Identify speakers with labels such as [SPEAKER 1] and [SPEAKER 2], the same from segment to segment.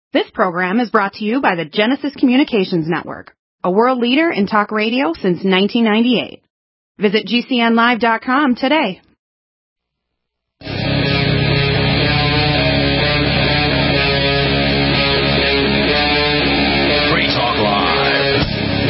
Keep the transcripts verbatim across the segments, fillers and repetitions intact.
[SPEAKER 1] This program is brought to you by the Genesis Communications Network, a world leader in talk radio since nineteen ninety-eight. Visit G C N live dot com today.
[SPEAKER 2] Free Talk Live.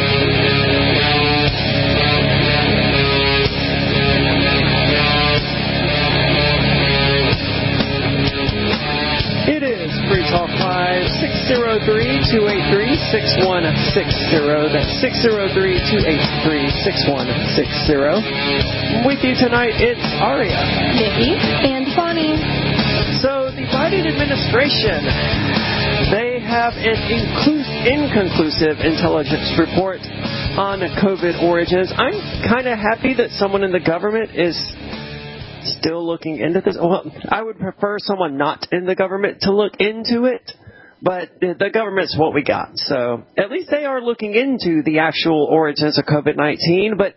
[SPEAKER 3] It is Free Talk Live, six oh three, two eight three, six one six oh. That's six oh three, two eight three, six one six oh. With you tonight, it's Aria,
[SPEAKER 4] Nikki, and Bonnie.
[SPEAKER 3] So, the Biden administration, they have an inclus- inconclusive intelligence report on COVID origins. I'm kind of happy that someone in the government is still looking into this. Well, I would prefer someone not in the government to look into it, but the government's what we got. So at least they are looking into the actual origins of COVID nineteen, but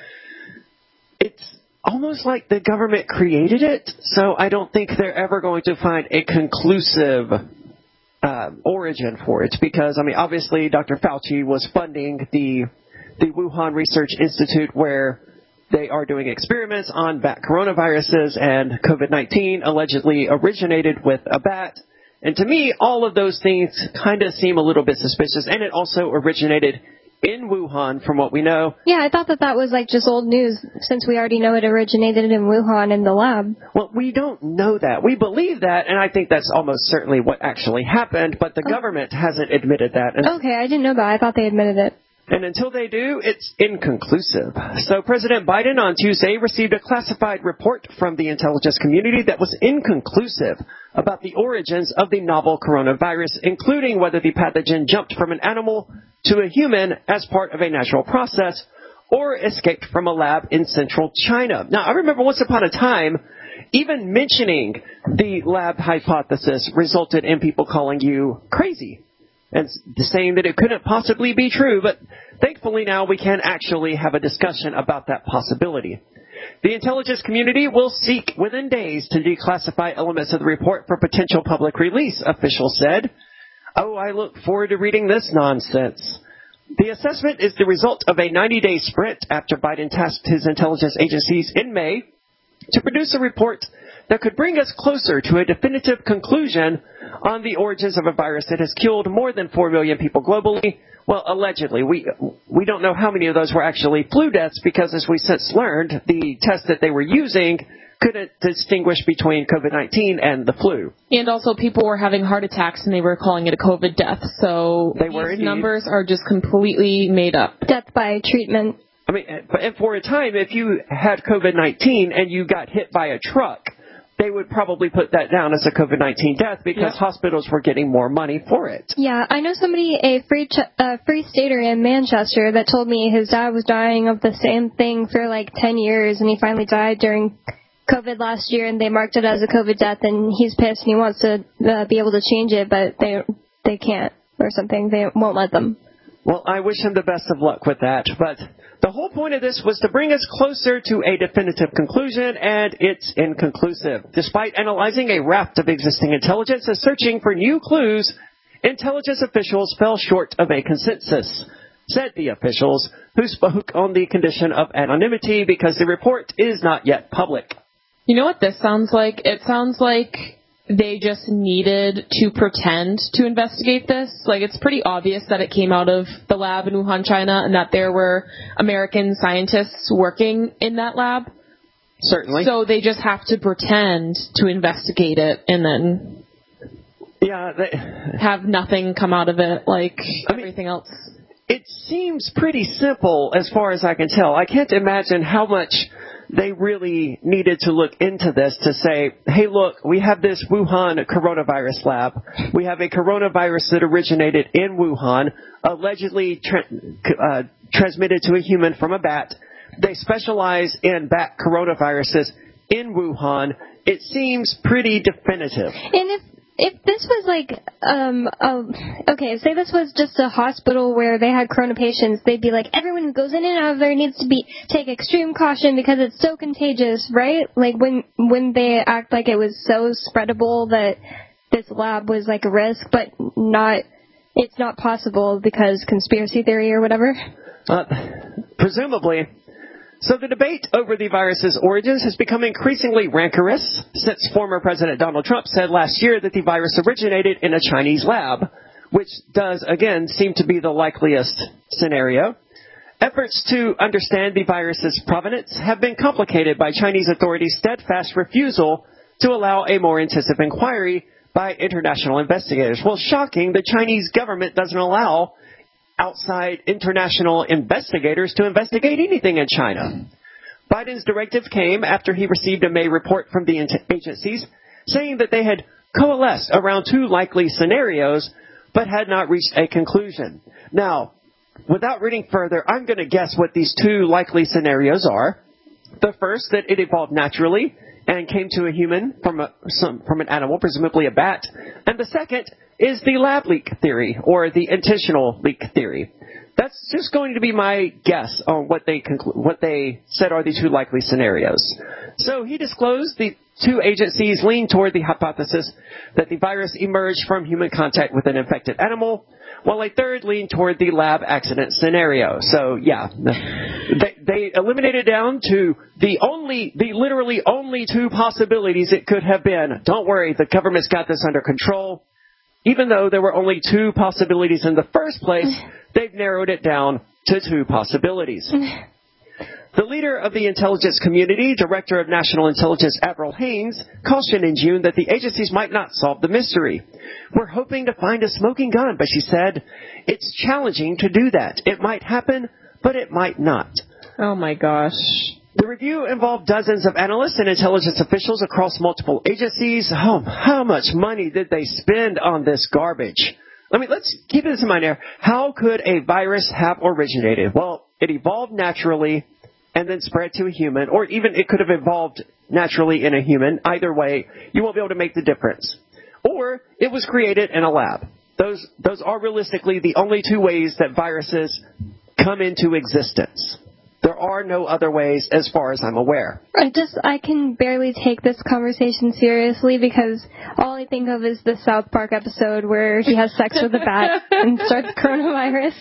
[SPEAKER 3] it's almost like the government created it, so I don't think they're ever going to find a conclusive uh, origin for it, because, I mean, obviously Doctor Fauci was funding the the Wuhan Research Institute, where they are doing experiments on bat coronaviruses, and COVID nineteen allegedly originated with a bat. And to me, all of those things kind of seem a little bit suspicious. And it also originated in Wuhan, from what we know.
[SPEAKER 4] Yeah, I thought that that was like just old news, since we already know it originated in Wuhan in the lab.
[SPEAKER 3] Well, we don't know that. We believe that, and I think that's almost certainly what actually happened, but the oh. government hasn't admitted that. And
[SPEAKER 4] okay, I didn't know that. I thought they admitted it.
[SPEAKER 3] And until they do, it's inconclusive. So President Biden on Tuesday received a classified report from the intelligence community that was inconclusive about the origins of the novel coronavirus, including whether the pathogen jumped from an animal to a human as part of a natural process or escaped from a lab in central China. Now, I remember once upon a time, even mentioning the lab hypothesis resulted in people calling you crazy and saying that it couldn't possibly be true, but thankfully now we can actually have a discussion about that possibility. The intelligence community will seek within days to declassify elements of the report for potential public release, officials said. Oh, I look forward to reading this nonsense. The assessment is the result of a ninety-day sprint after Biden tasked his intelligence agencies in May to produce a report that could bring us closer to a definitive conclusion on the origins of a virus that has killed more than four million people globally. Well, allegedly. We we don't know how many of those were actually flu deaths, because as we since learned, the test that they were using couldn't distinguish between COVID nineteen and the flu.
[SPEAKER 5] And also people were having heart attacks and they were calling it a COVID death. So
[SPEAKER 3] they
[SPEAKER 5] these
[SPEAKER 3] were
[SPEAKER 5] numbers are just completely made up.
[SPEAKER 4] Death by treatment.
[SPEAKER 3] I mean, and for a time, if you had COVID nineteen and you got hit by a truck, they would probably put that down as a COVID nineteen death, because yep. hospitals were getting more money for it.
[SPEAKER 4] Yeah, I know somebody, a free ch- uh, free stater in Manchester, that told me his dad was dying of the same thing for like ten years, and he finally died during COVID last year, and they marked it as a COVID death, and he's pissed, and he wants to uh, be able to change it, but they they can't, or something. They won't let them.
[SPEAKER 3] Well, I wish him the best of luck with that, but the whole point of this was to bring us closer to a definitive conclusion, and it's inconclusive. Despite analyzing a raft of existing intelligence and searching for new clues, intelligence officials fell short of a consensus, said the officials, who spoke on the condition of anonymity because the report is not yet public.
[SPEAKER 5] You know what this sounds like? It sounds like they just needed to pretend to investigate this. Like, it's pretty obvious that it came out of the lab in Wuhan, China, and that there were American scientists working in that lab.
[SPEAKER 3] Certainly.
[SPEAKER 5] So they just have to pretend to investigate it and then
[SPEAKER 3] yeah, they,
[SPEAKER 5] have nothing come out of it like
[SPEAKER 3] I
[SPEAKER 5] everything
[SPEAKER 3] mean,
[SPEAKER 5] else.
[SPEAKER 3] It seems pretty simple as far as I can tell. I can't imagine how much they really needed to look into this to say, hey, look, we have this Wuhan coronavirus lab. We have a coronavirus that originated in Wuhan, allegedly tra- uh, transmitted to a human from a bat. They specialize in bat coronaviruses in Wuhan. It seems pretty definitive.
[SPEAKER 4] And if If this was like, um, uh, okay, say this was just a hospital where they had corona patients, they'd be like, everyone who goes in and out of there needs to be take extreme caution because it's so contagious, right? Like when when they act like it was so spreadable that this lab was like a risk, but not, it's not possible because conspiracy theory or whatever?
[SPEAKER 3] Uh, presumably. So the debate over the virus's origins has become increasingly rancorous since former President Donald Trump said last year that the virus originated in a Chinese lab, which does, again, seem to be the likeliest scenario. Efforts to understand the virus's provenance have been complicated by Chinese authorities' steadfast refusal to allow a more intensive inquiry by international investigators. Well, shocking, the Chinese government doesn't allow outside international investigators to investigate anything in China. Biden's directive came after he received a May report from the agencies saying that they had coalesced around two likely scenarios but had not reached a conclusion. Now, without reading further, I'm going to guess what these two likely scenarios are. The first, that it evolved naturally and came to a human from a, some, from an animal, presumably a bat. And the second is the lab leak theory, or the intentional leak theory. That's just going to be my guess on what they conclu- what they said are the two likely scenarios. So he disclosed the two agencies lean toward the hypothesis that the virus emerged from human contact with an infected animal, while a third leaned toward the lab accident scenario. So, yeah, they, they eliminated down to the only, the literally only two possibilities it could have been. Don't worry, the government's got this under control. Even though there were only two possibilities in the first place, they've narrowed it down to two possibilities. The leader of the intelligence community, Director of National Intelligence Avril Haines, cautioned in June that the agencies might not solve the mystery. We're hoping to find a smoking gun, but she said, it's challenging to do that. It might happen, but it might not.
[SPEAKER 5] Oh my gosh.
[SPEAKER 3] The review involved dozens of analysts and intelligence officials across multiple agencies. Oh, how much money did they spend on this garbage? I mean, let's keep this in mind here. How could a virus have originated? Well, it evolved naturally and then spread to a human, or even it could have evolved naturally in a human. Either way, you won't be able to make the difference. Or it was created in a lab. Those, those are realistically the only two ways that viruses come into existence. There are no other ways as far as I'm aware.
[SPEAKER 4] I just, I can barely take this conversation seriously because all I think of is the South Park episode where he has sex with a bat and starts coronavirus.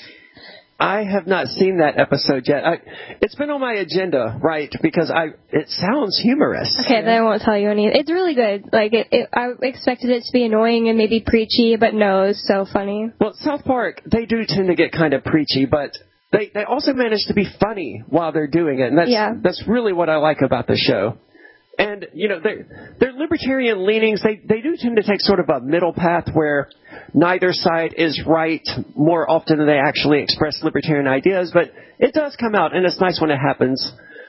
[SPEAKER 3] I have not seen that episode yet. I, it's been on my agenda, right? Because I, it sounds humorous.
[SPEAKER 4] Okay, then I won't tell you any. It's really good. Like it, it, I expected it to be annoying and maybe preachy, but no, it's so funny.
[SPEAKER 3] Well, South Park, they do tend to get kind of preachy, but they they also manage to be funny while they're doing it, and that's
[SPEAKER 4] yeah.
[SPEAKER 3] that's really what I like about the show. And, you know, their, their libertarian leanings, they, they do tend to take sort of a middle path where neither side is right more often than they actually express libertarian ideas, but it does come out, and it's nice when it happens.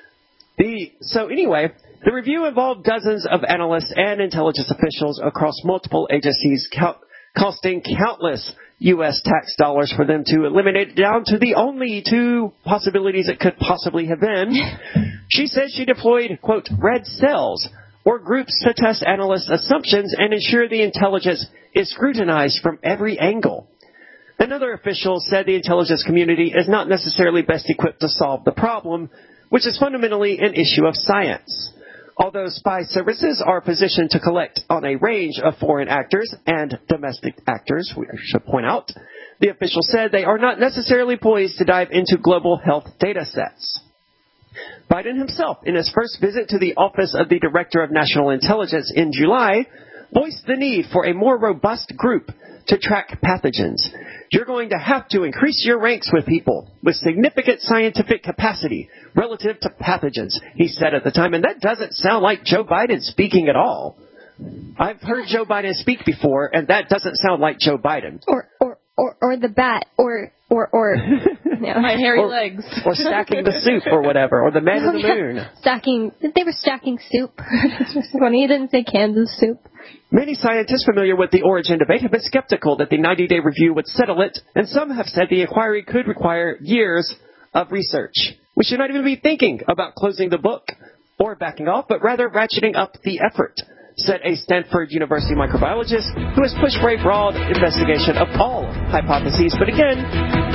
[SPEAKER 3] The So anyway, the review involved dozens of analysts and intelligence officials across multiple agencies, co- costing countless U S tax dollars for them to eliminate it down to the only two possibilities it could possibly have been. She said she deployed, quote, red cells, or groups to test analysts' assumptions and ensure the intelligence is scrutinized from every angle. Another official said the intelligence community is not necessarily best equipped to solve the problem, which is fundamentally an issue of science. Although spy services are positioned to collect on a range of foreign actors and domestic actors, we should point out, the official said they are not necessarily poised to dive into global health data sets. Biden himself, in his first visit to the Office of the Director of National Intelligence in July, voiced the need for a more robust group to track pathogens. You're going to have to increase your ranks with people with significant scientific capacity relative to pathogens, he said at the time. And that doesn't sound like Joe Biden speaking at all. I've heard Joe Biden speak before, and that doesn't sound like Joe Biden.
[SPEAKER 4] Or or, or, or the bat, or... Or, or
[SPEAKER 5] no. My hairy
[SPEAKER 3] or,
[SPEAKER 5] legs.
[SPEAKER 3] Or stacking the soup or whatever, or the man in the moon.
[SPEAKER 4] Stacking, they were stacking soup. When he didn't say Kansas soup.
[SPEAKER 3] Many scientists familiar with the origin debate have been skeptical that the ninety-day review would settle it, and some have said the inquiry could require years of research. We should not even be thinking about closing the book or backing off, but rather ratcheting up the effort, said a Stanford University microbiologist who has pushed for a broad investigation of all hypotheses. But again,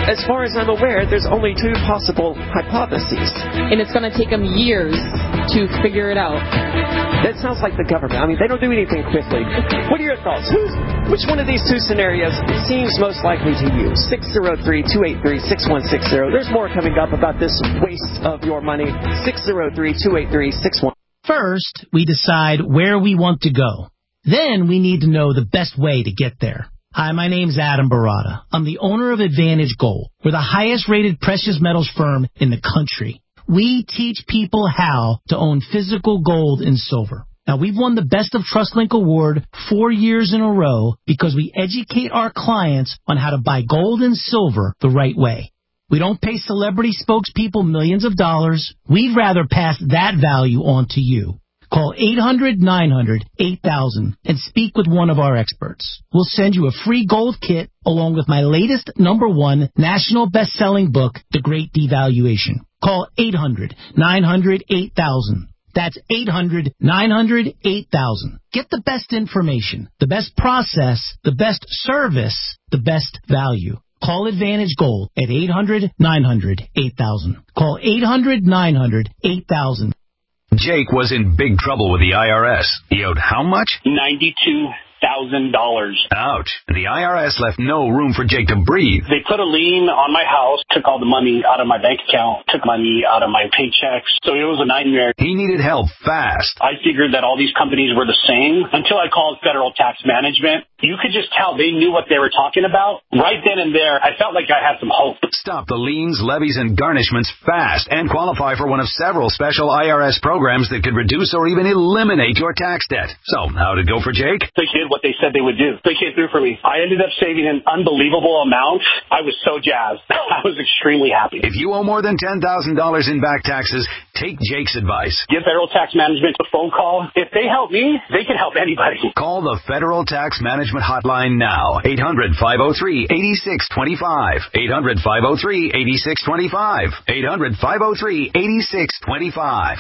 [SPEAKER 3] as far as I'm aware, there's only two possible hypotheses.
[SPEAKER 5] And it's going to take them years to figure it out.
[SPEAKER 3] That sounds like the government. I mean, they don't do anything quickly. What are your thoughts? Who's, which one of these two scenarios seems most likely to you? six oh three, two eight three, six one six zero. There's more coming up about this waste of your money. six oh three, two eight three, six one.
[SPEAKER 2] First, we decide where we want to go. Then we need to know the best way to get there. Hi, my name's Adam Barada. I'm the owner of Advantage Gold. We're the highest-rated precious metals firm in the country. We teach people how to own physical gold and silver. Now, we've won the Best of TrustLink Award four years in a row because we educate our clients on how to buy gold and silver the right way. We don't pay celebrity spokespeople millions of dollars. We'd rather pass that value on to you. Call eight hundred, nine hundred, eight thousand and speak with one of our experts. We'll send you a free gold kit along with my latest number one national best-selling book, The Great Devaluation. Call eight hundred, nine hundred, eight thousand. That's eight hundred, nine hundred, eight thousand. Get the best information, the best process, the best service, the best value. Call Advantage Gold at eight hundred, nine hundred, eight thousand. Call eight hundred, nine hundred, eight thousand.
[SPEAKER 6] Jake was in big trouble with the I R S. He owed how much?
[SPEAKER 7] ninety-two thousand dollars.
[SPEAKER 6] Ouch. The I R S left no room for Jake to breathe.
[SPEAKER 7] They put a lien on my house, took all the money out of my bank account, took money out of my paychecks. So it was a nightmare.
[SPEAKER 6] He needed help fast.
[SPEAKER 7] I figured that all these companies were the same until I called Federal Tax Management. You could just tell they knew what they were talking about. Right then and there, I felt like I had some hope.
[SPEAKER 6] Stop the liens, levies, and garnishments fast and qualify for one of several special I R S programs that could reduce or even eliminate your tax debt. So, how did it go for Jake?
[SPEAKER 7] They did what they said they would do. They came through for me. I ended up saving an unbelievable amount. I was so jazzed. I was extremely happy.
[SPEAKER 6] If you owe more than ten thousand dollars in back taxes, take Jake's advice.
[SPEAKER 7] Give Federal Tax Management a phone call. If they help me, they can help anybody.
[SPEAKER 6] Call the Federal Tax Management Hotline now. eight hundred, five oh three, eight six two five. eight hundred, five oh three, eight six two five. eight hundred, five oh three, eight six two five.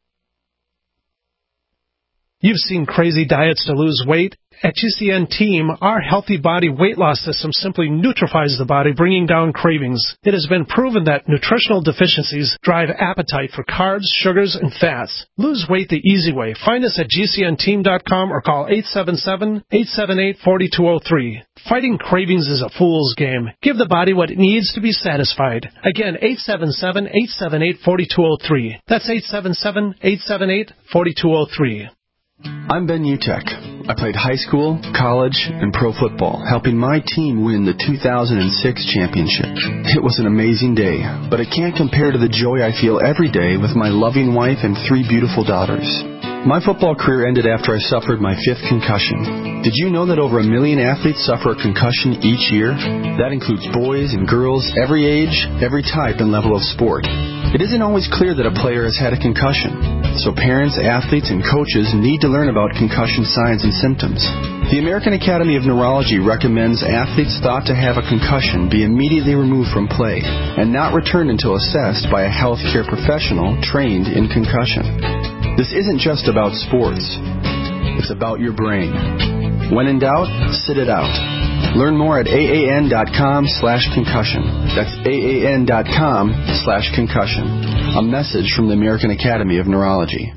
[SPEAKER 8] You've seen crazy diets to lose weight. At G C N Team, our healthy body weight loss system simply neutralizes the body, bringing down cravings. It has been proven that nutritional deficiencies drive appetite for carbs, sugars, and fats. Lose weight the easy way. Find us at G C N team dot com or call eight seven seven, eight seven eight, four two zero three. Fighting cravings is a fool's game. Give the body what it needs to be satisfied. Again, eight seven seven, eight seven eight, four two zero three. That's eight seven seven, eight seven eight, four two zero three.
[SPEAKER 9] I'm Ben Utek. I played high school, college, and pro football, helping my team win the two thousand six championship. It was an amazing day, but it can't compare to the joy I feel every day with my loving wife and three beautiful daughters. My football career ended after I suffered my fifth concussion. Did you know that over a million athletes suffer a concussion each year? That includes boys and girls, every age, every type and level of sport. It isn't always clear that a player has had a concussion, so parents, athletes, and coaches need to learn about concussion signs and symptoms. The American Academy of Neurology recommends athletes thought to have a concussion be immediately removed from play and not returned until assessed by a healthcare professional trained in concussion. This isn't just about sports. It's about your brain. When in doubt, sit it out. Learn more at A A N dot com slash concussion. That's A A N dot com slash concussion. A message from the American Academy of Neurology.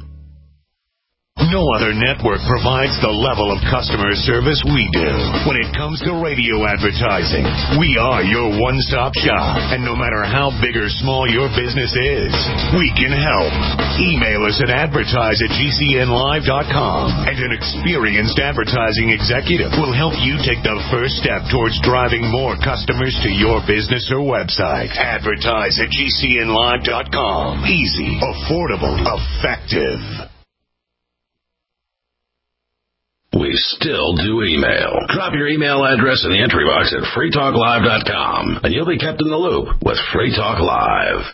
[SPEAKER 10] No other network provides the level of customer service we do. When it comes to radio advertising, we are your one-stop shop. And no matter how big or small your business is, we can help. Email us at advertise at G C N live dot com, and an experienced advertising executive will help you take the first step towards driving more customers to your business or website. Advertise at G C N live dot com. Easy, affordable, effective.
[SPEAKER 11] We still do email. Drop your email address in the entry box at free talk live dot com, and you'll be kept in the loop with Free Talk Live.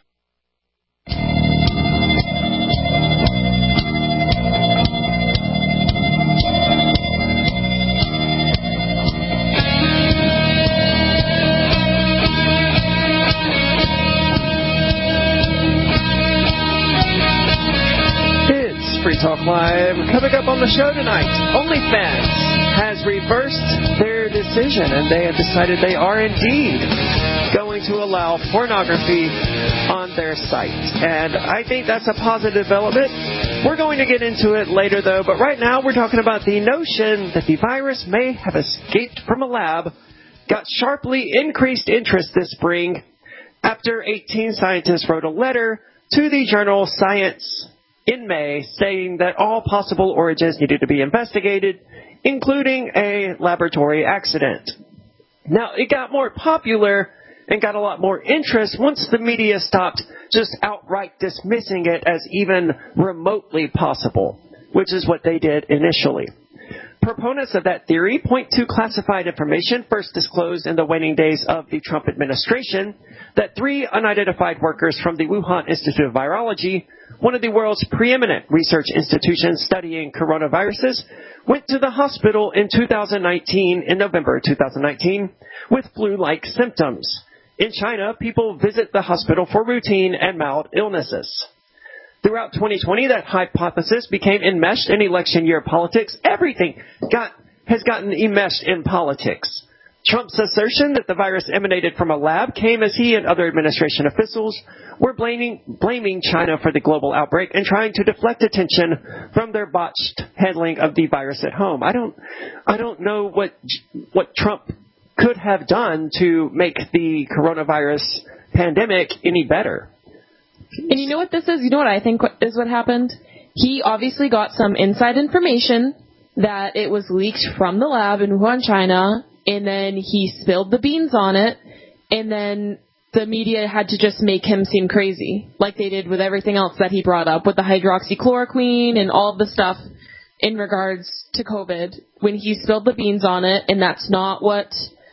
[SPEAKER 3] Free Talk Live. Coming up on the show tonight, OnlyFans has reversed their decision, and they have decided they are indeed going to allow pornography on their site. And I think that's a positive development. We're going to get into it later, though. But right now, we're talking about the notion that the virus may have escaped from a lab, got sharply increased interest this spring after eighteen scientists wrote a letter to the journal Science in May saying that all possible origins needed to be investigated, including a laboratory accident. Now, it got more popular and got a lot more interest once the media stopped just outright dismissing it as even remotely possible, which is what they did initially. Proponents of that theory point to classified information first disclosed in the waning days of the Trump administration that three unidentified workers from the Wuhan Institute of Virology, one of the world's preeminent research institutions studying coronaviruses, went to the hospital in two thousand nineteen, in November two thousand nineteen, with flu-like symptoms. In China, people visit the hospital for routine and mild illnesses. Throughout twenty twenty, that hypothesis became enmeshed in election year politics. Everything got has gotten enmeshed in politics. Trump's assertion that the virus emanated from a lab came as he and other administration officials were blaming, blaming China for the global outbreak and trying to deflect attention from their botched handling of the virus at home. I don't, I don't know what what Trump could have done to make the coronavirus pandemic any better.
[SPEAKER 5] And you know what this is? You know what I think is what happened? He obviously got some inside information that it was leaked from the lab in Wuhan, China, and then he spilled the beans on it, and then the media had to just make him seem crazy, like they did with everything else that he brought up, with the hydroxychloroquine and all of the stuff in regards to COVID, when he spilled the beans on it, and that's not what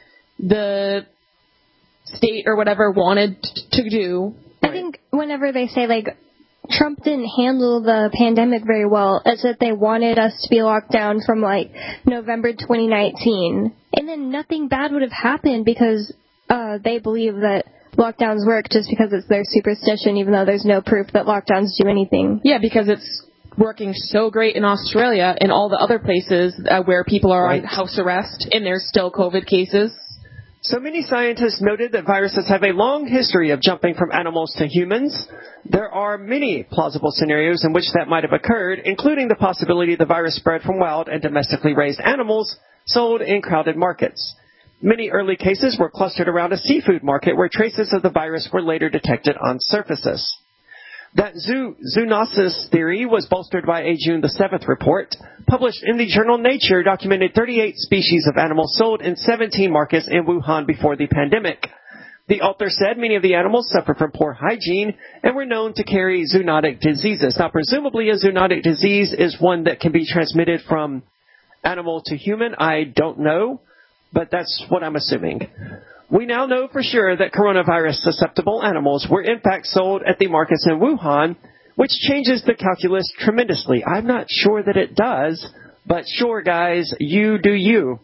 [SPEAKER 5] the state or whatever wanted to do.
[SPEAKER 4] I think whenever they say, like, Trump didn't handle the pandemic very well, it's that they wanted us to be locked down from, like, November twenty nineteen. And then nothing bad would have happened because uh, they believe that lockdowns work just because it's their superstition, even though there's no proof that lockdowns do anything.
[SPEAKER 5] Yeah, because it's working so great in Australia and all the other places uh, where people are right. on house arrest and there's still COVID cases.
[SPEAKER 3] So many scientists noted that viruses have a long history of jumping from animals to humans. There are many plausible scenarios in which that might have occurred, including the possibility the virus spread from wild and domestically raised animals sold in crowded markets. Many early cases were clustered around a seafood market where traces of the virus were later detected on surfaces. That zoo, zoonosis theory was bolstered by a June the seventh report published in the journal Nature, documented thirty-eight species of animals sold in seventeen markets in Wuhan before the pandemic. The author said many of the animals suffered from poor hygiene and were known to carry zoonotic diseases. Now, presumably a zoonotic disease is one that can be transmitted from animal to human. I don't know, but that's what I'm assuming. We now know for sure that coronavirus-susceptible animals were in fact sold at the markets in Wuhan, which changes the calculus tremendously. I'm not sure that it does, but sure, guys, you do you.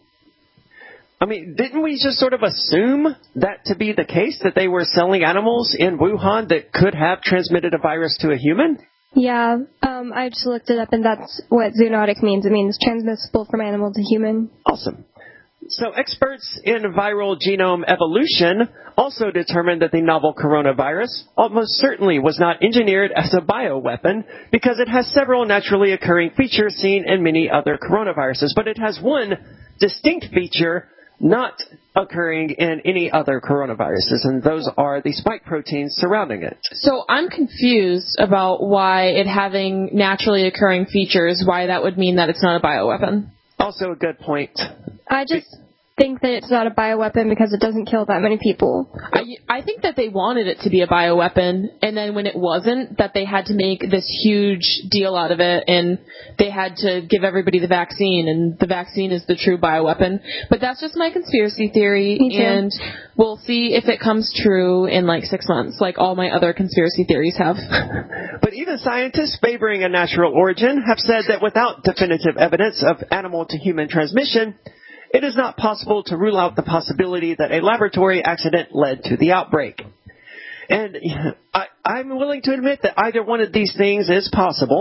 [SPEAKER 3] I mean, didn't we just sort of assume that to be the case, that they were selling animals in Wuhan that could have transmitted a virus to a human?
[SPEAKER 4] Yeah, um, I just looked it up, and that's what zoonotic means. It means transmissible from animal to human.
[SPEAKER 3] Awesome. So experts in viral genome evolution also determined that the novel coronavirus almost certainly was not engineered as a bioweapon because it has several naturally occurring features seen in many other coronaviruses. But it has one distinct feature not occurring in any other coronaviruses, and those are the spike proteins surrounding it.
[SPEAKER 5] So I'm confused about why it having naturally occurring features, why that would mean that it's not a bioweapon.
[SPEAKER 3] Also a good point.
[SPEAKER 4] I just think that it's not a bioweapon because it doesn't kill that many people.
[SPEAKER 5] I, I think that they wanted it to be a bioweapon, and then when it wasn't, that they had to make this huge deal out of it, and they had to give everybody the vaccine, and the vaccine is the true bioweapon. But that's just my conspiracy theory, and we'll see if it comes true in like six months, like all my other conspiracy theories have.
[SPEAKER 3] But even scientists favoring a natural origin have said that without definitive evidence of animal to human transmission, it is not possible to rule out the possibility that a laboratory accident led to the outbreak. And I, I'm willing to admit that either one of these things is possible.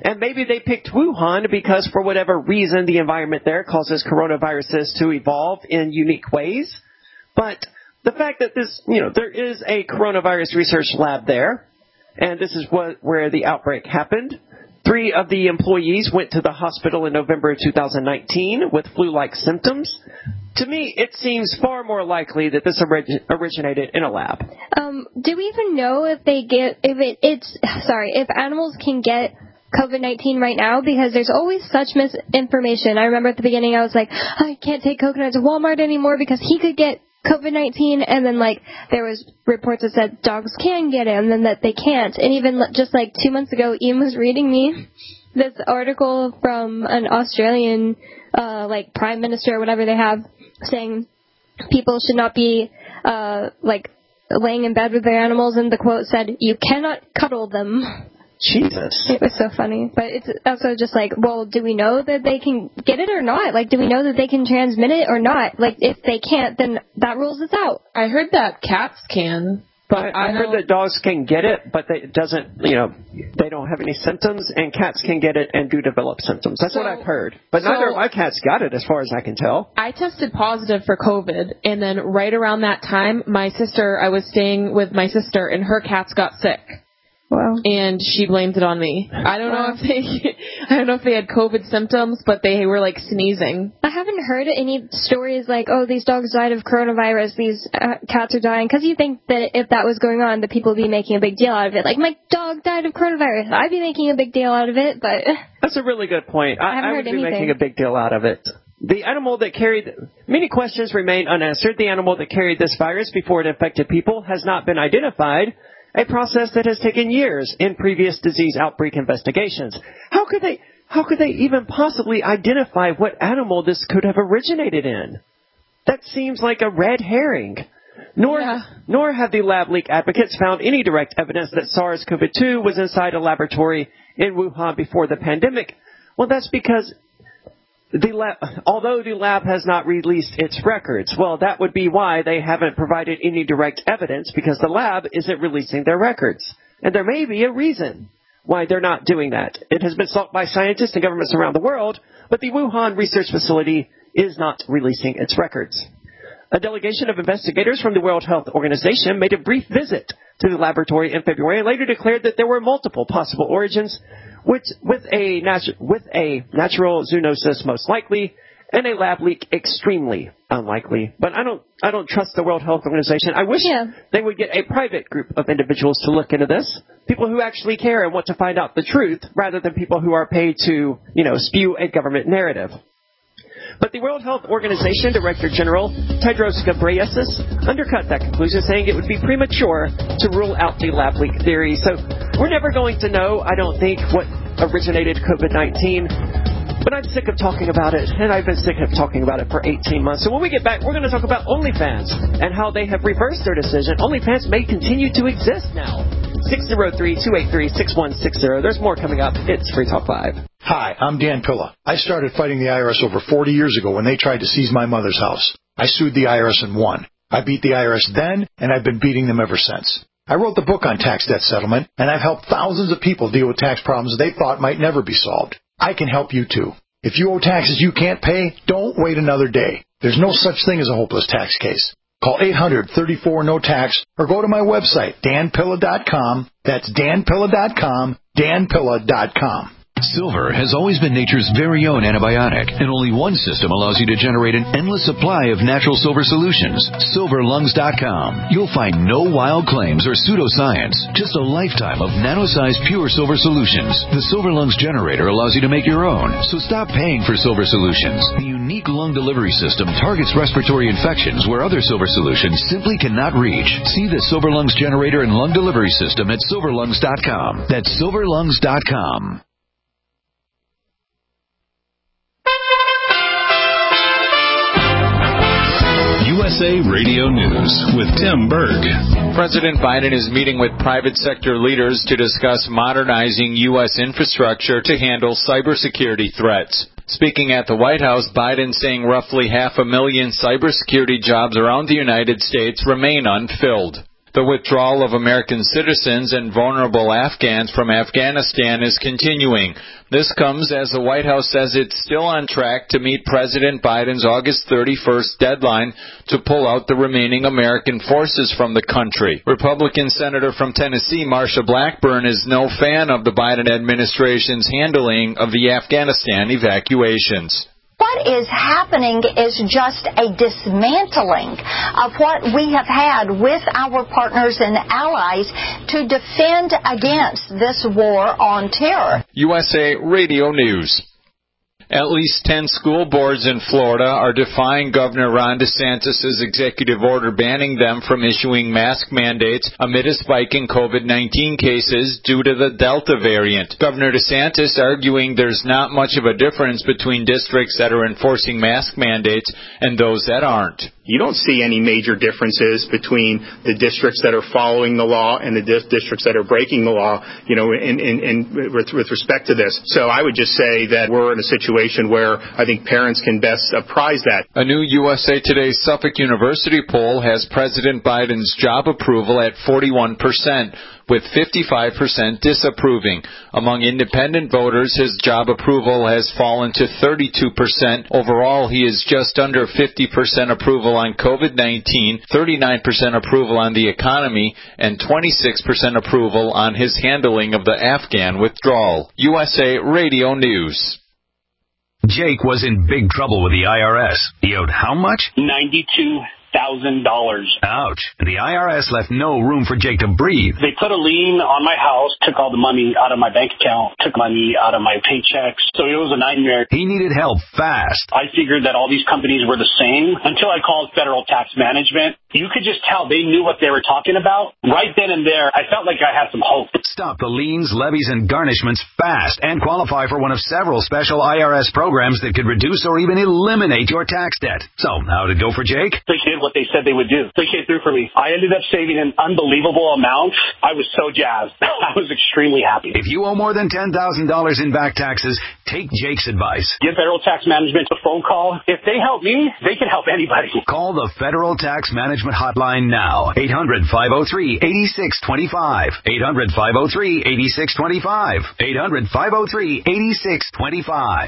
[SPEAKER 3] And maybe they picked Wuhan because for whatever reason the environment there causes coronaviruses to evolve in unique ways. But the fact that this, you know, there is a coronavirus research lab there, and this is what, where the outbreak happened. Three of the employees went to the hospital in November of two thousand nineteen with flu-like symptoms. To me, it seems far more likely that this orig- originated in a lab.
[SPEAKER 4] Um, do we even know if they get, if it, it's, sorry, if animals can get COVID nineteen right now? Because there's always such misinformation. I remember at the beginning I was like, I can't take Coconut to Walmart anymore because he could get COVID nineteen, and then, like, there was reports that said dogs can get it, and then that they can't. And even just, like, two months ago, Ian was reading me this article from an Australian, uh, like, prime minister or whatever they have, saying people should not be, uh, like, laying in bed with their animals, and the quote said, you cannot cuddle them.
[SPEAKER 3] Jesus.
[SPEAKER 4] It was so funny. But it's also just like, well, do we know that they can get it or not? Like, do we know that they can transmit it or not? Like, if they can't, then that rules us out.
[SPEAKER 5] I heard that cats can. But
[SPEAKER 3] I, I heard that dogs can get it, but they, it doesn't, you know, they don't have any symptoms, and cats can get it and do develop symptoms. That's so, what I've heard. But so, neither of my cats got it, as far as I can tell.
[SPEAKER 5] I tested positive for COVID, and then right around that time, my sister, I was staying with my sister, and her cats got sick.
[SPEAKER 4] Wow.
[SPEAKER 5] And she blamed it on me. I don't
[SPEAKER 4] wow.
[SPEAKER 5] know if they, I don't know if they had COVID symptoms, but they were like sneezing.
[SPEAKER 4] I haven't heard any stories like, oh, these dogs died of coronavirus, these uh, cats are dying. Because you think that if that was going on, that people would be making a big deal out of it. Like, my dog died of coronavirus. I'd be making a big deal out of it, but...
[SPEAKER 3] That's a really good point. I,
[SPEAKER 4] I haven't
[SPEAKER 3] I
[SPEAKER 4] heard
[SPEAKER 3] would be
[SPEAKER 4] anything.
[SPEAKER 3] making a big deal out of it. The animal that carried... Many questions remain unanswered. The animal that carried this virus before it infected people has not been identified. A process that has taken years in previous disease outbreak investigations. How could they, how could they even possibly identify what animal this could have originated in? That seems like a red herring. Nor,
[SPEAKER 5] yeah.
[SPEAKER 3] nor have the lab leak advocates found any direct evidence that SARS-C o V two was inside a laboratory in Wuhan before the pandemic. Well, that's because The lab, although the lab has not released its records, well, that would be why they haven't provided any direct evidence, because the lab isn't releasing their records. And there may be a reason why they're not doing that. It has been sought by scientists and governments around the world, but the Wuhan research facility is not releasing its records. A delegation of investigators from the World Health Organization made a brief visit to the laboratory in February and later declared that there were multiple possible origins, With, with, a natu- with a natural zoonosis most likely, and a lab leak extremely unlikely. But I don't, I don't trust the World Health Organization. I wish
[SPEAKER 4] yeah.
[SPEAKER 3] they would get a private group of individuals to look into this. People who actually care and want to find out the truth, rather than people who are paid to, you know, spew a government narrative. But the World Health Organization Director General Tedros Ghebreyesus undercut that conclusion, saying it would be premature to rule out the lab leak theory. So we're never going to know, I don't think, what originated COVID nineteen. But I'm sick of talking about it, and I've been sick of talking about it for eighteen months. So when we get back, we're going to talk about OnlyFans and how they have reversed their decision. OnlyFans may continue to exist now. six oh three, two eight three, six one six oh. There's more coming up. It's Free Talk Live.
[SPEAKER 12] Hi, I'm Dan Pilla. I started fighting the I R S over forty years ago when they tried to seize my mother's house. I sued the I R S and won. I beat the I R S then, and I've been beating them ever since. I wrote the book on tax debt settlement, and I've helped thousands of people deal with tax problems they thought might never be solved. I can help you, too. If you owe taxes you can't pay, don't wait another day. There's no such thing as a hopeless tax case. Call eight hundred, thirty-four, no tax or go to my website, dan pilla dot com. That's dan pilla dot com, dan pilla dot com.
[SPEAKER 13] Silver has always been nature's very own antibiotic, and only one system allows you to generate an endless supply of natural silver solutions. silver lungs dot com. You'll find no wild claims or pseudoscience, just a lifetime of nano-sized pure silver solutions. The Silver Lungs generator allows you to make your own, so stop paying for silver solutions. The unique lung delivery system targets respiratory infections where other silver solutions simply cannot reach. See the Silver Lungs generator and lung delivery system at silver lungs dot com. That's silver lungs dot com.
[SPEAKER 10] U S A Radio News with Tim Berg.
[SPEAKER 14] President Biden is meeting with private sector leaders to discuss modernizing U S infrastructure to handle cybersecurity threats. Speaking at the White House, Biden saying roughly half a million cybersecurity jobs around the United States remain unfilled. The withdrawal of American citizens and vulnerable Afghans from Afghanistan is continuing. This comes as the White House says it's still on track to meet President Biden's August thirty-first deadline to pull out the remaining American forces from the country. Republican Senator from Tennessee, Marsha Blackburn, is no fan of the Biden administration's handling of the Afghanistan evacuations.
[SPEAKER 15] What is happening is just a dismantling of what we have had with our partners and allies to defend against this war on terror.
[SPEAKER 14] U S A Radio News. At least ten school boards in Florida are defying Governor Ron DeSantis' executive order banning them from issuing mask mandates amid a spike in COVID nineteen cases due to the Delta variant. Governor DeSantis arguing there's not much of a difference between districts that are enforcing mask mandates and those that aren't.
[SPEAKER 16] You don't see any major differences between the districts that are following the law and the dis- districts that are breaking the law, you know, in, in, in with, with respect to this. So I would just say that we're in a situation where I think parents can best apprise that.
[SPEAKER 14] A new U S A Today Suffolk University poll has President Biden's job approval at forty-one percent, with fifty-five percent disapproving. Among independent voters, his job approval has fallen to thirty-two percent. Overall, he is just under fifty percent approval on COVID nineteen, thirty-nine percent approval on the economy, and twenty-six percent approval on his handling of the Afghan withdrawal. U S A Radio News.
[SPEAKER 6] Jake was in big trouble with the I R S. He owed how much?
[SPEAKER 7] ninety-two thousand dollars.
[SPEAKER 6] Ouch. The I R S left no room for Jake to breathe.
[SPEAKER 7] They put a lien on my house, took all the money out of my bank account, took money out of my paychecks. So it was a nightmare.
[SPEAKER 6] He needed help fast.
[SPEAKER 7] I figured that all these companies were the same until I called Federal Tax Management. You could just tell they knew what they were talking about. Right then and there, I felt like I had some hope.
[SPEAKER 6] Stop the liens, levies, and garnishments fast and qualify for one of several special I R S programs that could reduce or even eliminate your tax debt. So, how'd it go for Jake?
[SPEAKER 7] They did what they said they would do. They came through for me. I ended up saving an unbelievable amount. I was so jazzed. I was extremely happy.
[SPEAKER 6] If you owe more than ten thousand dollars in back taxes, take Jake's advice.
[SPEAKER 7] Give Federal Tax Management a phone call. If they help me, they can help anybody.
[SPEAKER 6] Call the Federal Tax Management Hotline now. eight hundred, five oh three, eight six two five. eight hundred, five oh three, eight six two five. eight hundred, five oh three, eight six two five.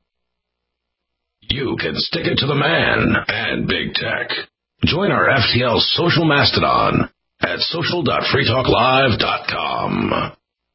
[SPEAKER 11] You can stick it to the man and big tech. Join our F T L social mastodon at social dot free talk live dot com.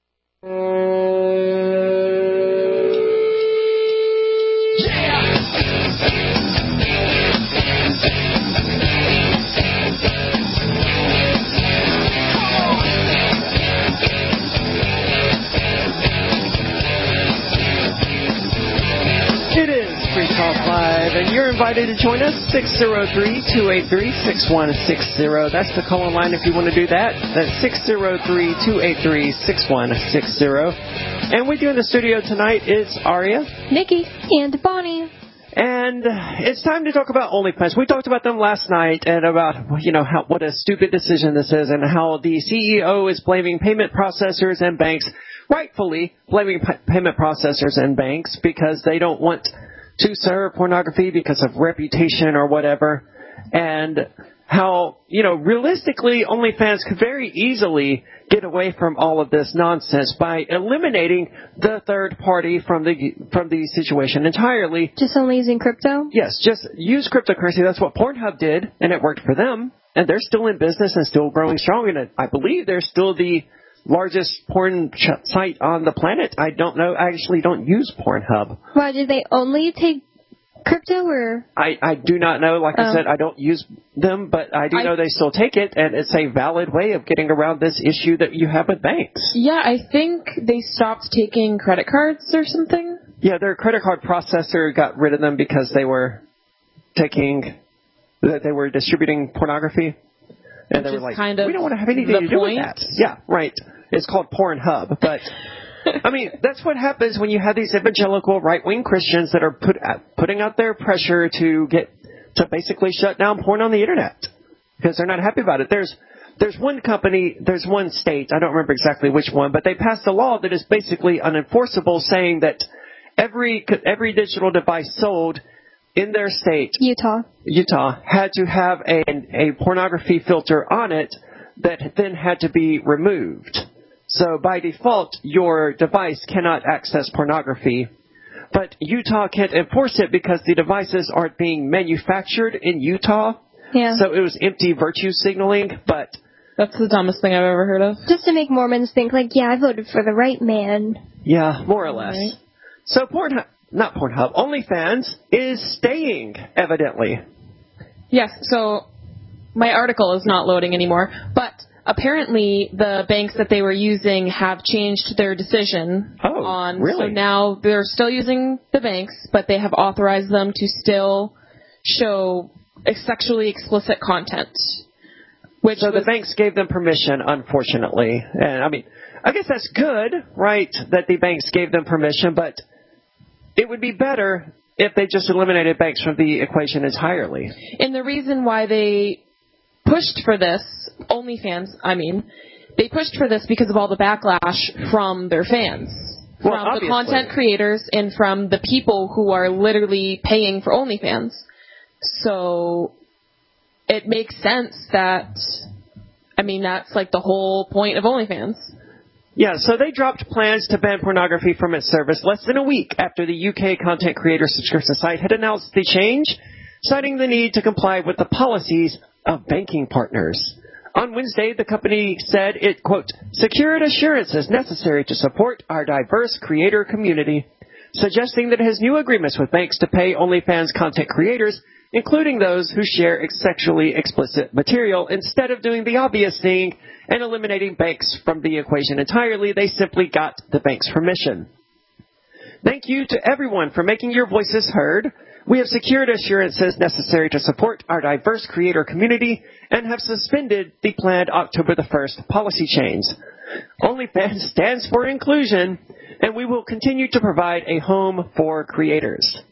[SPEAKER 3] It is Free Talk Live, and you're invited to join us, six oh three, two eight three, six one six oh. That's the call-in line if you want to do that. That's six oh three, two eight three, six one six oh. And with you in the studio tonight is Aria,
[SPEAKER 4] Nikki, and Bonnie.
[SPEAKER 3] And it's time to talk about OnlyFans. We talked about them last night and about, you know, how, what a stupid decision this is and how the C E O is blaming payment processors and banks, rightfully blaming p- payment processors and banks because they don't want to serve pornography because of reputation or whatever. And how, you know, realistically, OnlyFans could very easily get away from all of this nonsense by eliminating the third party from the from the situation entirely.
[SPEAKER 4] Just only using crypto?
[SPEAKER 3] Yes, just use cryptocurrency. That's what Pornhub did, and it worked for them. And they're still in business and still growing strong. And I believe they're still the largest porn ch- site on the planet. I don't know. I actually don't use Pornhub.
[SPEAKER 4] Why, did they only take crypto or?
[SPEAKER 3] I, I do not know. Like
[SPEAKER 4] um,
[SPEAKER 3] I said, I don't use them, but I do I, know they still take it, and it's a valid way of getting around this issue that you have with banks.
[SPEAKER 5] Yeah, I think they stopped taking credit cards or something.
[SPEAKER 3] Yeah, their credit card processor got rid of them because they were taking, that they were distributing pornography. And
[SPEAKER 5] Which
[SPEAKER 3] they were like,
[SPEAKER 5] kind of
[SPEAKER 3] we don't want to have anything to do
[SPEAKER 5] point.
[SPEAKER 3] with that. Yeah, right. It's called Pornhub, but I mean, that's what happens when you have these evangelical right-wing Christians that are put out, putting out their pressure to get to basically shut down porn on the internet because they're not happy about it. There's there's one company, there's one state, I don't remember exactly which one, but they passed a law that is basically unenforceable, saying that every every digital device sold in their state,
[SPEAKER 4] Utah,
[SPEAKER 3] Utah, had to have a a pornography filter on it that then had to be removed. So by default, your device cannot access pornography. But Utah can't enforce it because the devices aren't being manufactured in Utah.
[SPEAKER 4] Yeah.
[SPEAKER 3] So it was empty virtue signaling, but...
[SPEAKER 5] That's the dumbest thing I've ever heard of.
[SPEAKER 4] Just to make Mormons think, like, yeah, I voted for the right man.
[SPEAKER 3] Yeah, more or less. Right. So Pornhub, not Pornhub, OnlyFans is staying, evidently.
[SPEAKER 5] Yes, so my article is not loading anymore, but apparently the banks that they were using have changed their decision
[SPEAKER 3] oh,
[SPEAKER 5] on.
[SPEAKER 3] Really?
[SPEAKER 5] So now they're still using the banks, but they have authorized them to still show sexually explicit content. Which
[SPEAKER 3] so
[SPEAKER 5] was,
[SPEAKER 3] the banks gave them permission, unfortunately. And I mean, I guess that's good, right, that the banks gave them permission, but it would be better if they just eliminated banks from the equation entirely.
[SPEAKER 5] And the reason why they pushed for this, OnlyFans, I mean, they pushed for this because of all the backlash from their fans.
[SPEAKER 3] Well,
[SPEAKER 5] from
[SPEAKER 3] obviously.
[SPEAKER 5] the content creators and from the people who are literally paying for OnlyFans. So it makes sense that, I mean, that's like the whole point of OnlyFans.
[SPEAKER 3] Yeah, so they dropped plans to ban pornography from its service less than a week after the U K content creator subscription site had announced the change, citing the need to comply with the policies of banking partners. On Wednesday, the company said it, quote, secured assurances necessary to support our diverse creator community, suggesting that it has new agreements with banks to pay OnlyFans content creators, including those who share sexually explicit material. Instead of doing the obvious thing and eliminating banks from the equation entirely, they simply got the bank's permission. Thank you to everyone for making your voices heard. We have secured assurances necessary to support our diverse creator community and have suspended the planned October the first policy change. OnlyFans stands for inclusion, and we will continue to provide a home for creators.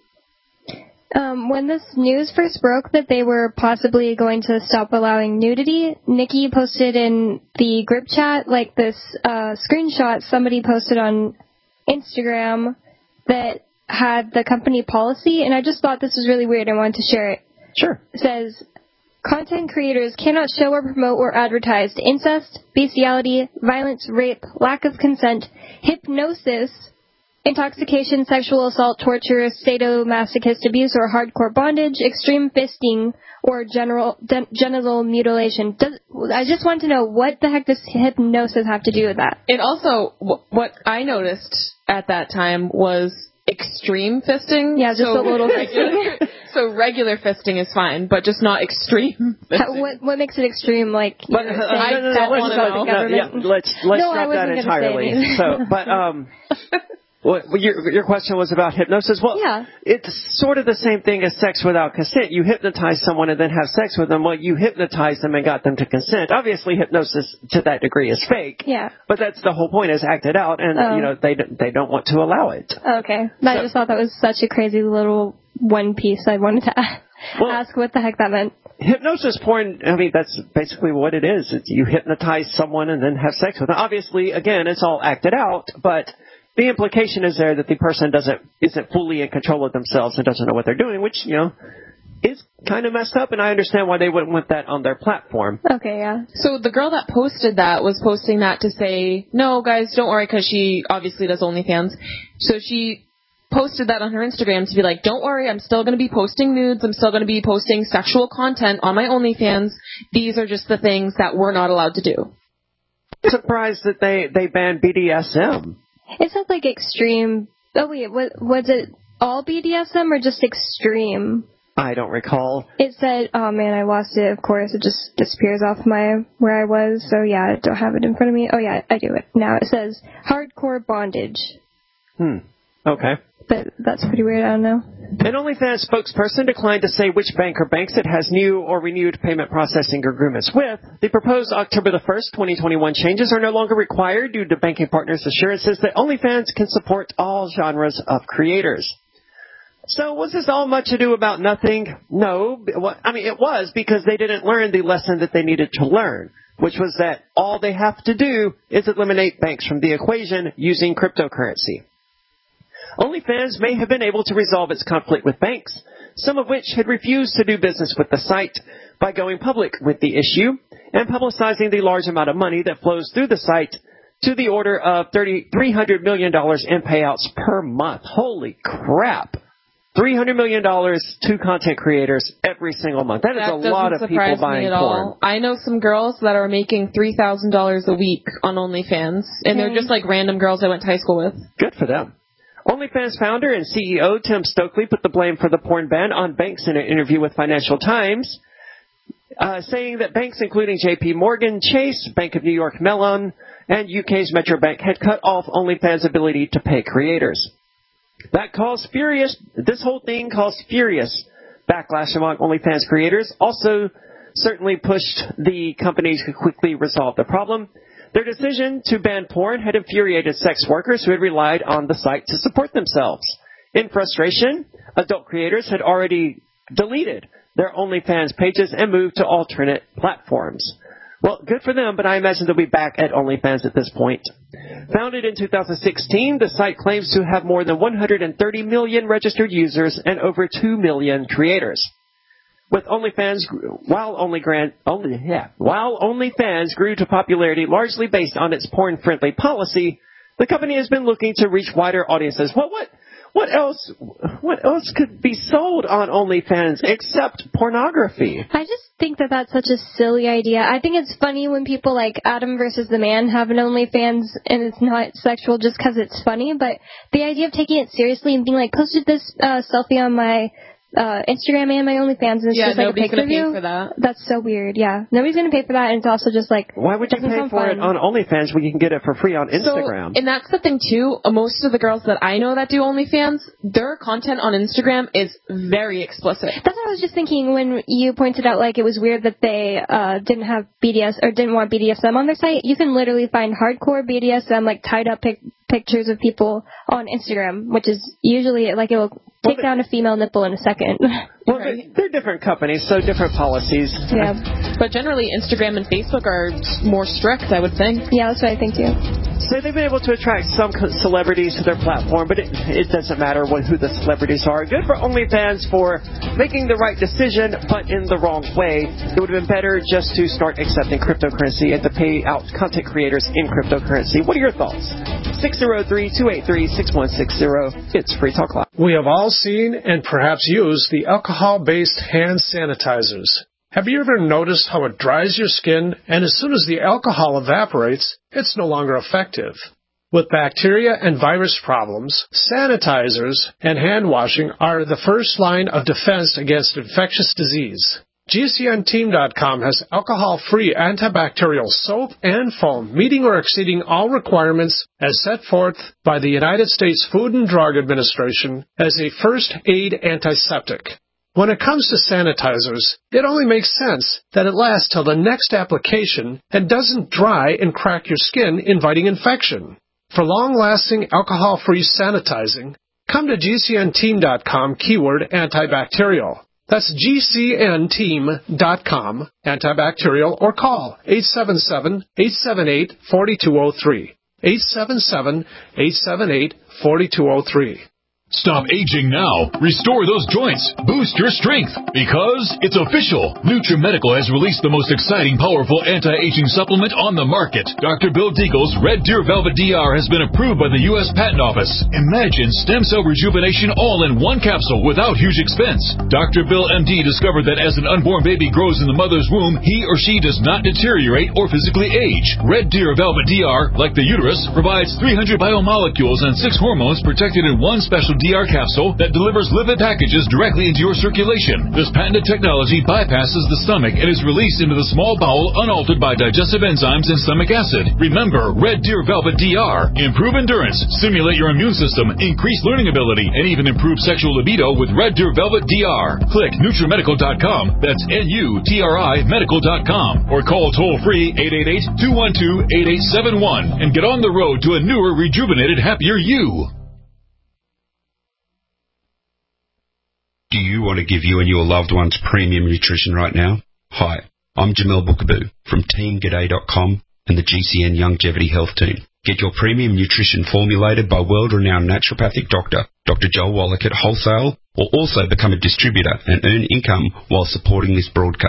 [SPEAKER 4] Um, when this news first broke that they were possibly going to stop allowing nudity, Nikki posted in the group chat, like this uh, screenshot somebody posted on Instagram that had the company policy, and I just thought this was really weird. I wanted to share it.
[SPEAKER 3] Sure.
[SPEAKER 4] It says, content creators cannot show or promote or advertise incest, bestiality, violence, rape, lack of consent, hypnosis, intoxication, sexual assault, torture, sadomasochist abuse, or hardcore bondage, extreme fisting, or general de- genital mutilation. Does, I just want to know, what the heck does hypnosis have to do with that?
[SPEAKER 5] And also, w- what I noticed at that time was extreme fisting.
[SPEAKER 4] Yeah, just
[SPEAKER 5] so
[SPEAKER 4] a little
[SPEAKER 5] regular, so regular fisting is fine, but just not extreme fisting.
[SPEAKER 4] How, what, what makes it extreme? Like,
[SPEAKER 3] but, uh, I no, no, no, let's,
[SPEAKER 4] no,
[SPEAKER 3] no, yeah, let's, let's
[SPEAKER 4] no,
[SPEAKER 3] drop that entirely. So, but, um... Well, your, your question was about hypnosis. Well,
[SPEAKER 4] yeah.
[SPEAKER 3] It's sort of the same thing as sex without consent. You hypnotize someone and then have sex with them. Well, you hypnotize them and got them to consent. Obviously, hypnosis to that degree is fake.
[SPEAKER 4] Yeah.
[SPEAKER 3] But that's the whole point, is acted out, and
[SPEAKER 4] oh.
[SPEAKER 3] you know they they don't want to allow it.
[SPEAKER 4] Okay. So, I just thought that was such a crazy little one piece. I wanted to ask, well, ask what the heck that meant.
[SPEAKER 3] Hypnosis porn, I mean, that's basically what it is. It's you hypnotize someone and then have sex with them. Obviously, again, it's all acted out, but the implication is there that the person doesn't isn't fully in control of themselves and doesn't know what they're doing, which, you know, is kind of messed up, and I understand why they wouldn't want that on their platform.
[SPEAKER 4] Okay, yeah.
[SPEAKER 5] So the girl that posted that was posting that to say, no, guys, don't worry, because she obviously does OnlyFans. So she posted that on her Instagram to be like, don't worry, I'm still going to be posting nudes, I'm still going to be posting sexual content on my OnlyFans. These are just the things that we're not allowed to do.
[SPEAKER 3] I'm surprised that they, they banned B D S M.
[SPEAKER 4] It said like extreme. Oh wait, was, was it all B D S M or just extreme?
[SPEAKER 3] I don't recall.
[SPEAKER 4] It said, oh man, I lost it. Of course, it just disappears off my where I was. So yeah, I don't have it in front of me. Oh yeah, I do it now. It says hardcore bondage.
[SPEAKER 3] Hmm. Okay.
[SPEAKER 4] But that's pretty weird. I don't know.
[SPEAKER 3] An OnlyFans spokesperson declined to say which bank or banks it has new or renewed payment processing agreements with. The proposed October the first, twenty twenty-one changes are no longer required due to banking partners' assurances that OnlyFans can support all genres of creators. So was this all much ado about nothing? No. I mean, it was, because they didn't learn the lesson that they needed to learn, which was that all they have to do is eliminate banks from the equation using cryptocurrency. OnlyFans may have been able to resolve its conflict with banks, some of which had refused to do business with the site, by going public with the issue. and publicizing the large amount of money that flows through the site to the order of three hundred million dollars in payouts per month. Holy crap. three hundred million dollars to content creators every single month. That is
[SPEAKER 5] that
[SPEAKER 3] a lot of people buying
[SPEAKER 5] me at
[SPEAKER 3] porn.
[SPEAKER 5] All. I know some girls that are making three thousand dollars a week on OnlyFans, and they're just like random girls I went to high school with.
[SPEAKER 3] Good for them. OnlyFans founder and C E O Tim Stokely put the blame for the porn ban on banks in an interview with Financial Times, uh, saying that banks including J P Morgan Chase, Bank of New York Mellon, and U K's Metro Bank had cut off OnlyFans' ability to pay creators. That caused furious, this whole thing caused furious backlash among OnlyFans creators, also certainly pushed the companies to quickly resolve the problem. Their decision to ban porn had infuriated sex workers who had relied on the site to support themselves. In frustration, adult creators had already deleted their OnlyFans pages and moved to alternate platforms. Well, good for them, but I imagine they'll be back at OnlyFans at this point. Founded in two thousand sixteen, the site claims to have more than one hundred thirty million registered users and over two million creators. With OnlyFans, while only grand, only yeah, while OnlyFans grew to popularity largely based on its porn-friendly policy, the company has been looking to reach wider audiences. What what what else what else could be sold on OnlyFans except pornography?
[SPEAKER 4] I just think that that's such a silly idea. I think it's funny when people like Adam versus the Man have an OnlyFans and it's not sexual just because it's funny, but the idea of taking it seriously and being like, posted this uh, selfie on my uh, Instagram and my OnlyFans, and it's
[SPEAKER 5] yeah,
[SPEAKER 4] just like a
[SPEAKER 5] nobody's
[SPEAKER 4] picture
[SPEAKER 5] gonna
[SPEAKER 4] of you.
[SPEAKER 5] pay for that.
[SPEAKER 4] That's so weird. Yeah, nobody's gonna pay for that, and it's also just like,
[SPEAKER 3] why would you pay for
[SPEAKER 4] fun.
[SPEAKER 3] it on OnlyFans when you can get it for free on Instagram?
[SPEAKER 5] So, and that's the thing too. Most of the girls that I know that do OnlyFans, their content on Instagram is very explicit.
[SPEAKER 4] That's what I was just thinking when you pointed out like it was weird that they uh, didn't have B D S or didn't want B D S M on their site. You can literally find hardcore B D S M like tied up pic- pictures of people on Instagram, which is usually like it will take well, down a female nipple in a second.
[SPEAKER 3] Well, right. they're, they're different companies, so different policies.
[SPEAKER 5] Yeah, but generally Instagram and Facebook are more strict, I would think.
[SPEAKER 4] Yeah, that's what I think too.
[SPEAKER 3] So they've been able to attract some celebrities to their platform, but it, it doesn't matter what, who the celebrities are. Good for OnlyFans for making the right decision, but in the wrong way. It would have been better just to start accepting cryptocurrency and to pay out content creators in cryptocurrency. What are your thoughts? six zero three, two eight three, six one six zero. It's Free Talk Live.
[SPEAKER 8] We have all seen and perhaps used the alcohol-based hand sanitizers. Have you ever noticed how it dries your skin, and as soon as the alcohol evaporates, it's no longer effective? With bacteria and virus problems, sanitizers and hand washing are the first line of defense against infectious disease. G C N team dot com has alcohol-free antibacterial soap and foam meeting or exceeding all requirements as set forth by the United States Food and Drug Administration as a first aid antiseptic. When it comes to sanitizers, it only makes sense that it lasts till the next application and doesn't dry and crack your skin, inviting infection. For long-lasting alcohol-free sanitizing, come to G C N team dot com keyword antibacterial. That's G C N team dot com, antibacterial, or call eight seven seven, eight seven eight, four two zero three. eight seven seven, eight seven eight, four two zero three.
[SPEAKER 17] Stop aging now. Restore those joints. Boost your strength. Because it's official. NutriMedical has released the most exciting, powerful anti-aging supplement on the market. Doctor Bill Deagle's Red Deer Velvet D R has been approved by the U S Patent Office. Imagine stem cell rejuvenation all in one capsule without huge expense. Doctor Bill M D discovered that as an unborn baby grows in the mother's womb, he or she does not deteriorate or physically age. Red Deer Velvet D R, like the uterus, provides three hundred biomolecules and six hormones protected in one special D R capsule that delivers lipid packages directly into your circulation. This patented technology bypasses the stomach and is released into the small bowel unaltered by digestive enzymes and stomach acid. Remember, Red Deer Velvet D R. Improve endurance, stimulate your immune system, increase learning ability, and even improve sexual libido with Red Deer Velvet D R. Click NutriMedical dot com. That's N U T R I medical dot com. Or call toll-free eight eight eight, two one two, eight eight seven one and get on the road to a newer, rejuvenated, happier you.
[SPEAKER 18] Do you want to give you and your loved ones premium nutrition right now? Hi, I'm Jamel Bookaboo from Team G'day dot com and the G C N Longevity Health Team. Get your premium nutrition formulated by world-renowned naturopathic doctor, Doctor Joel Wallach at Wholesale, or also become a distributor and earn income while supporting this broadcast.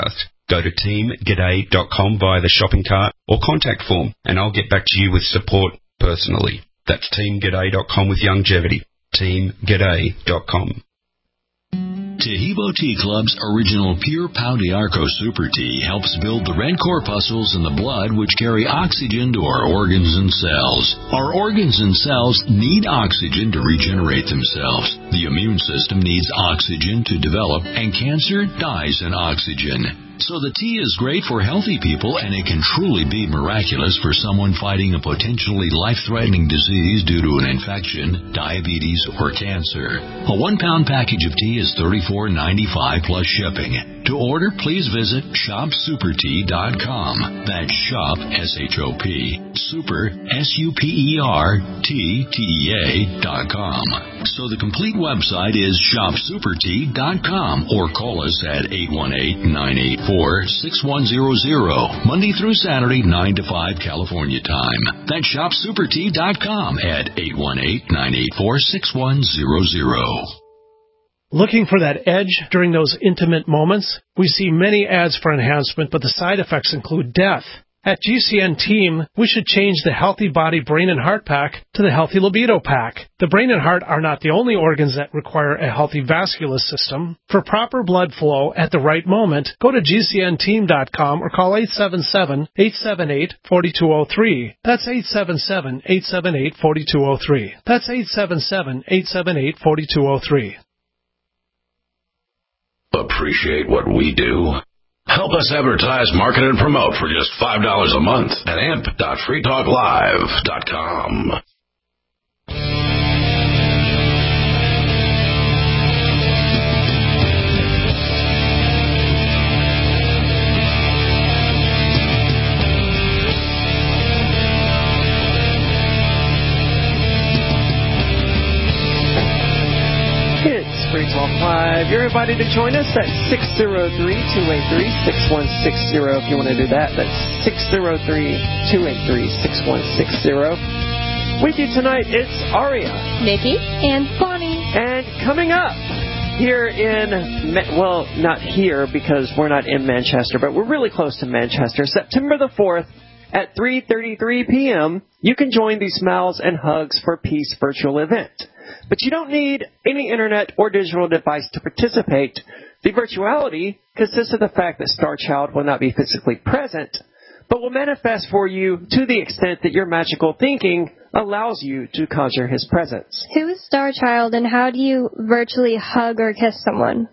[SPEAKER 18] Go to team g'day dot com via the shopping cart or contact form, and I'll get back to you with support personally. That's team g'day dot com with longevity. team g'day dot com.
[SPEAKER 19] Tehibo Tea Club's original Pure Pau d'Arco Super Tea helps build the red corpuscles in the blood which carry oxygen to our organs and cells. Our organs and cells need oxygen to regenerate themselves. The immune system needs oxygen to develop, and cancer dies in oxygen. So the tea is great for healthy people, and it can truly be miraculous for someone fighting a potentially life-threatening disease due to an infection, diabetes, or cancer. A one-pound package of tea is thirty-four ninety-five plus shipping. To order, please visit shop super tea dot com. That's shop, S H O P, super, S U P E R, T, T E A dot com. So the complete website is shop super tea dot com, or call us at eight one eight, nine eight four, six one zero zero, Monday through Saturday, nine to five California time. That's shop super tea dot com at eight one eight, nine eight four, six one zero zero.
[SPEAKER 8] Looking for that edge during those intimate moments? We see many ads for enhancement, but the side effects include death. At G C N Team, we should change the Healthy Body Brain and Heart Pack to the Healthy Libido Pack. The brain and heart are not the only organs that require a healthy vascular system. For proper blood flow at the right moment, go to G C N team dot com or call eight seven seven, eight seven eight, four two zero three. That's eight seven seven, eight seven eight, four two zero three. That's eight seven seven, eight seven eight, four two zero three.
[SPEAKER 11] Appreciate what we do? Help us advertise, market, and promote for just five dollars a month at amp dot free talk live dot com.
[SPEAKER 3] Free Talk Live. You're invited to join us at six zero three, two eight three, six one six zero if you want to do that. That's six zero three, two eight three, six one six zero. With you tonight, it's Aria,
[SPEAKER 4] Nikki, and Bonnie.
[SPEAKER 3] And coming up here in, well, not here because we're not in Manchester, but we're really close to Manchester, September the fourth at three thirty-three p.m., you can join the Smiles and Hugs for Peace virtual event. But you don't need any internet or digital device to participate. The virtuality consists of the fact that Star Child will not be physically present, but will manifest for you to the extent that your magical thinking allows you to conjure his presence.
[SPEAKER 4] Who is Star Child, and how do you virtually hug or kiss someone?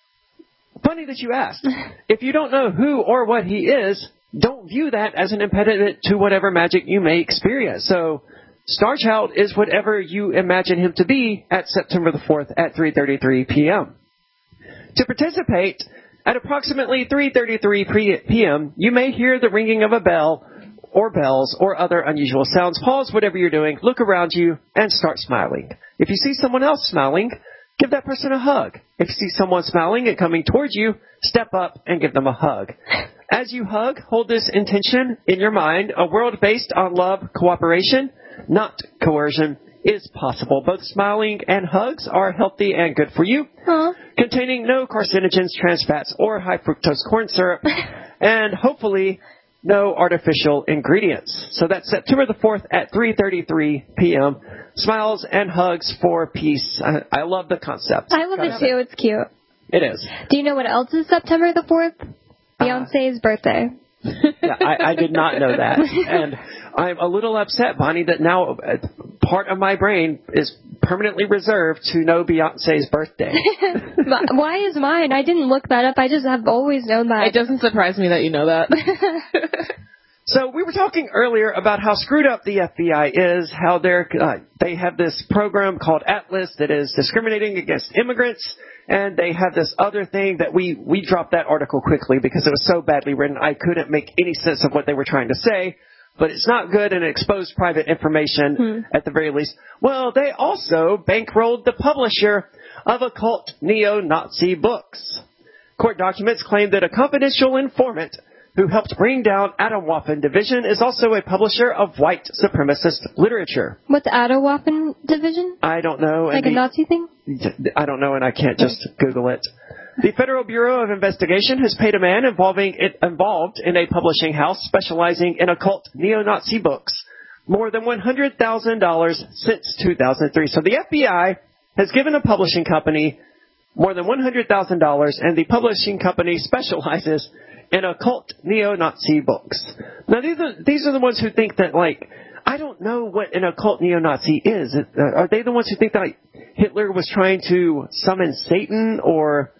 [SPEAKER 3] Funny that you asked. If you don't know who or what he is, don't view that as an impediment to whatever magic you may experience. So, Star Child is whatever you imagine him to be at September the fourth at three thirty-three p.m. To participate, at approximately three thirty-three p.m., you may hear the ringing of a bell or bells or other unusual sounds. Pause whatever you're doing, look around you, and start smiling. If you see someone else smiling, give that person a hug. If you see someone smiling and coming towards you, step up and give them a hug. As you hug, hold this intention in your mind: a world based on love, cooperation, not coercion, is possible. Both smiling and hugs are healthy and good for you, huh? Containing no carcinogens, trans fats, or high fructose corn syrup, and hopefully no artificial ingredients. So that's September the fourth at three thirty-three p.m. Smiles and Hugs for Peace. I, I love the concept.
[SPEAKER 4] I love concept. It too. It's cute.
[SPEAKER 3] It is.
[SPEAKER 4] Do you know what else is September the fourth? Beyonce's uh, birthday.
[SPEAKER 3] Yeah, I, I did not know that. And I'm a little upset, Bonnie, that now part of my brain is permanently reserved to know Beyonce's birthday.
[SPEAKER 4] Why is mine? I didn't look that up. I just have always known that.
[SPEAKER 5] It doesn't surprise me that you know that.
[SPEAKER 3] So we were talking earlier about how screwed up the F B I is, how they're, uh, they have this program called Atlas that is discriminating against immigrants, and they have this other thing that we, we dropped that article quickly because it was so badly written I couldn't make any sense of what they were trying to say. But it's not good and it exposed private information hmm. at the very least. Well, they also bankrolled the publisher of occult neo-Nazi books. Court documents claim that a confidential informant who helped bring down Atomwaffen Division is also a publisher of white supremacist literature.
[SPEAKER 4] What's Atomwaffen Division?
[SPEAKER 3] I don't know.
[SPEAKER 4] Like a Nazi thing?
[SPEAKER 3] I don't know, and I can't just Google it. The Federal Bureau of Investigation has paid a man involving it, involved in a publishing house specializing in occult neo-Nazi books more than one hundred thousand dollars since two thousand three. So the F B I has given a publishing company more than one hundred thousand dollars, and the publishing company specializes in occult neo-Nazi books. Now, these are, these are the ones who think that, like, I don't know what an occult neo-Nazi is. Are they the ones who think that like, Hitler was trying to summon Satan, or...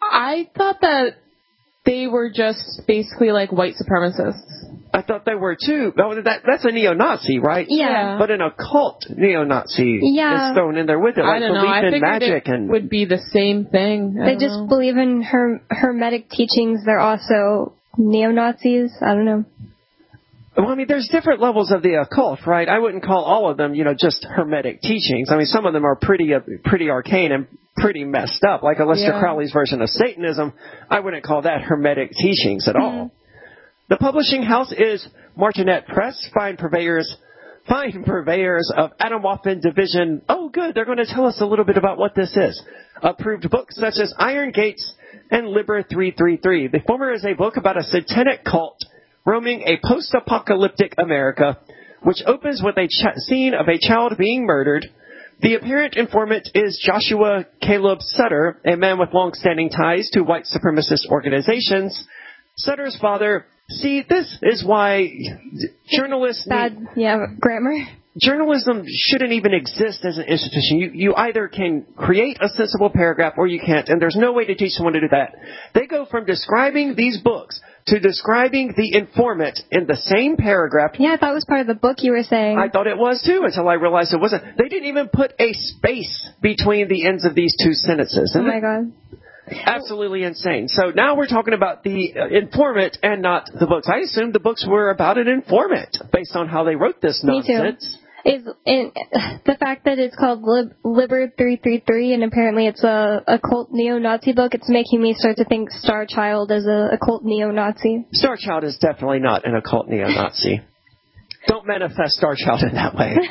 [SPEAKER 5] I thought that they were just basically like white supremacists.
[SPEAKER 3] I thought they were too. Oh, that, that's a neo-Nazi, right?
[SPEAKER 5] Yeah.
[SPEAKER 3] But an occult neo-Nazi
[SPEAKER 4] Yeah.
[SPEAKER 3] is thrown in there with it. Like
[SPEAKER 5] I don't know.
[SPEAKER 3] belief
[SPEAKER 5] I
[SPEAKER 3] in
[SPEAKER 5] figured
[SPEAKER 3] magic
[SPEAKER 5] it
[SPEAKER 3] and...
[SPEAKER 5] would be the same thing. I
[SPEAKER 4] They
[SPEAKER 5] don't
[SPEAKER 4] just
[SPEAKER 5] know.
[SPEAKER 4] believe in her- hermetic teachings. They're also neo-Nazis. I don't know.
[SPEAKER 3] Well, I mean, there's different levels of the occult, right? I wouldn't call all of them, you know, just hermetic teachings. I mean, some of them are pretty, uh, pretty arcane and pretty messed up. Like Aleister
[SPEAKER 5] Yeah.
[SPEAKER 3] Crowley's version of Satanism, I wouldn't call that hermetic teachings at all. The publishing house is Martinet Press, fine purveyors, fine purveyors of Atomwaffen Division. Oh, good. They're going to tell us a little bit about what this is. Approved books such as Iron Gates and Liber three three three. The former is a book about a satanic cult roaming a post-apocalyptic America, which opens with a ch- scene of a child being murdered. The apparent informant is Joshua Caleb Sutter, a man with long-standing ties to white supremacist organizations. Sutter's father... See, this is why journalists...
[SPEAKER 4] Bad, yeah, grammar.
[SPEAKER 3] Journalism shouldn't even exist as an institution. You, you either can create a sensible paragraph or you can't, and there's no way to teach someone to do that. They go from describing these books to describing the informant in the same paragraph.
[SPEAKER 4] Yeah, I thought it was part of the book you were saying.
[SPEAKER 3] I thought it was too until I realized it wasn't. They didn't even put a space between the ends of these two sentences.
[SPEAKER 4] Oh my god.
[SPEAKER 3] Absolutely insane. So now we're talking about the uh, informant and not the books. I assumed the books were about an informant based on how they wrote this nonsense.
[SPEAKER 4] Me too. Is in, the fact that it's called Lib- Liber three three three and apparently it's a, a cult neo-Nazi book, it's making me start to think Star Child is a, a cult neo-Nazi.
[SPEAKER 3] Star Child is definitely not an occult neo-Nazi. Don't manifest Star Child in that way.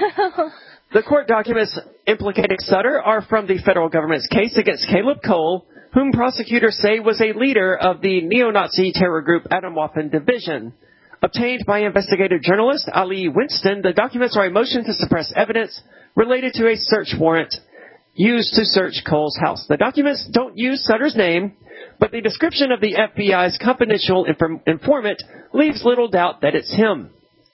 [SPEAKER 3] The court documents implicating Sutter are from the federal government's case against Caleb Cole, whom prosecutors say was a leader of the neo-Nazi terror group Atomwaffen Division. Obtained by investigative journalist Ali Winston, the documents are a motion to suppress evidence related to a search warrant used to search Cole's house. The documents don't use Sutter's name, but the description of the F B I's confidential inform- informant leaves little doubt that it's him.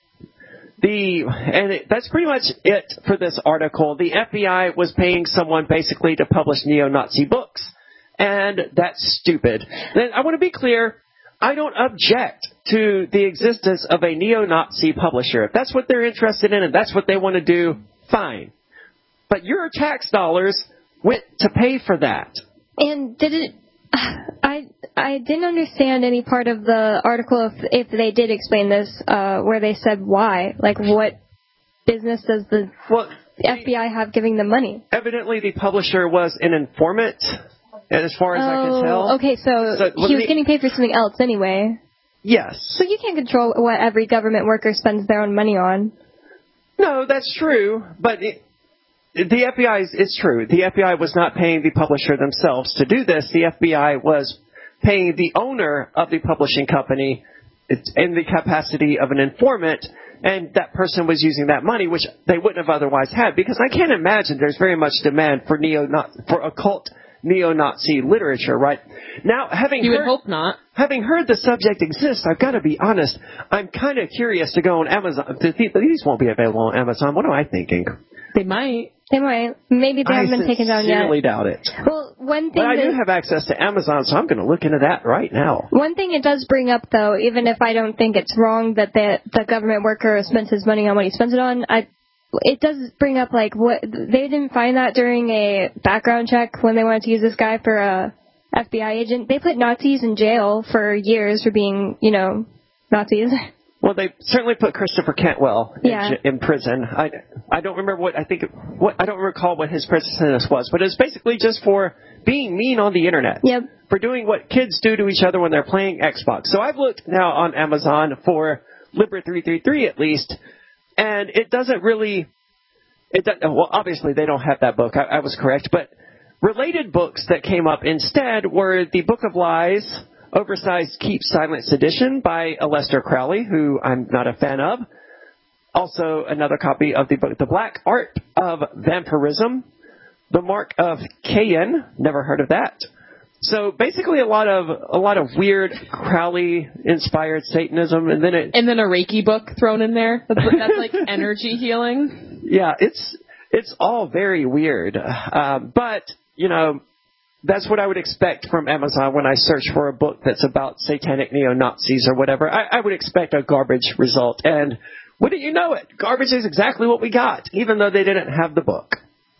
[SPEAKER 3] The and it, that's pretty much it for this article. The F B I was paying someone basically to publish neo-Nazi books. And that's stupid. Then I want to be clear, I don't object to the existence of a neo-Nazi publisher. If that's what they're interested in and that's what they want to do, fine. But your tax dollars went to pay for that.
[SPEAKER 4] And did it... I I didn't understand any part of the article if, if they did explain this, uh, where they said why. Like, what business does the
[SPEAKER 3] well,
[SPEAKER 4] F B I have giving them money?
[SPEAKER 3] Evidently the publisher was an informant. And as far as
[SPEAKER 4] oh,
[SPEAKER 3] I can tell.
[SPEAKER 4] Okay, so, so he was me, getting paid for something else anyway.
[SPEAKER 3] Yes.
[SPEAKER 4] So you can't control what every government worker spends their own money on.
[SPEAKER 3] No, that's true. But it, the F B I, is, it's true. The F B I was not paying the publisher themselves to do this. The F B I was paying the owner of the publishing company in the capacity of an informant. And that person was using that money, which they wouldn't have otherwise had. Because I can't imagine there's very much demand for neo for occult neo-Nazi literature, right? Now, having
[SPEAKER 5] you
[SPEAKER 3] heard,
[SPEAKER 5] would hope not.
[SPEAKER 3] Having heard the subject exists, I've got to be honest. I'm kind of curious to go on Amazon. These won't be available on Amazon. What am I thinking?
[SPEAKER 5] They might.
[SPEAKER 4] They might. Maybe they
[SPEAKER 3] I
[SPEAKER 4] haven't been taken down yet.
[SPEAKER 3] I sincerely doubt it.
[SPEAKER 4] Well, one thing.
[SPEAKER 3] But I
[SPEAKER 4] that,
[SPEAKER 3] do have access to Amazon, so I'm going to look into that right now.
[SPEAKER 4] One thing it does bring up, though, even if I don't think it's wrong that the, the government worker spends his money on what he spends it on, I. It does bring up, like, what they didn't find that during a background check when they wanted to use this guy for a F B I agent. They put Nazis in jail for years for being, you know, Nazis.
[SPEAKER 3] Well, they certainly put Christopher Cantwell in,
[SPEAKER 4] yeah.
[SPEAKER 3] in prison. I, I don't remember what I think. What I don't recall what his prison sentence was, but it's basically just for being mean on the internet.
[SPEAKER 4] Yep.
[SPEAKER 3] For doing what kids do to each other when they're playing Xbox. So I've looked now on Amazon for Liber three three three at least. And it doesn't really, it doesn't, well, obviously they don't have that book. I, I was correct. But Related books that came up instead were The Book of Lies, Oversized Keep Silence Edition by Aleister Crowley, who I'm not a fan of. Also, another copy of the book, The Black Art of Vampirism, The Mark of Cain, never heard of that. So basically a lot of a lot of weird Crowley-inspired Satanism, and then it...
[SPEAKER 5] And then a Reiki book thrown in there. That's, that's like energy healing.
[SPEAKER 3] Yeah, it's it's all very weird. Uh, but, you know, that's what I would expect from Amazon when I search for a book that's about satanic neo-Nazis or whatever. I, I would expect a garbage result, and... wouldn't you know it? Garbage is exactly what we got, even though they didn't have the book.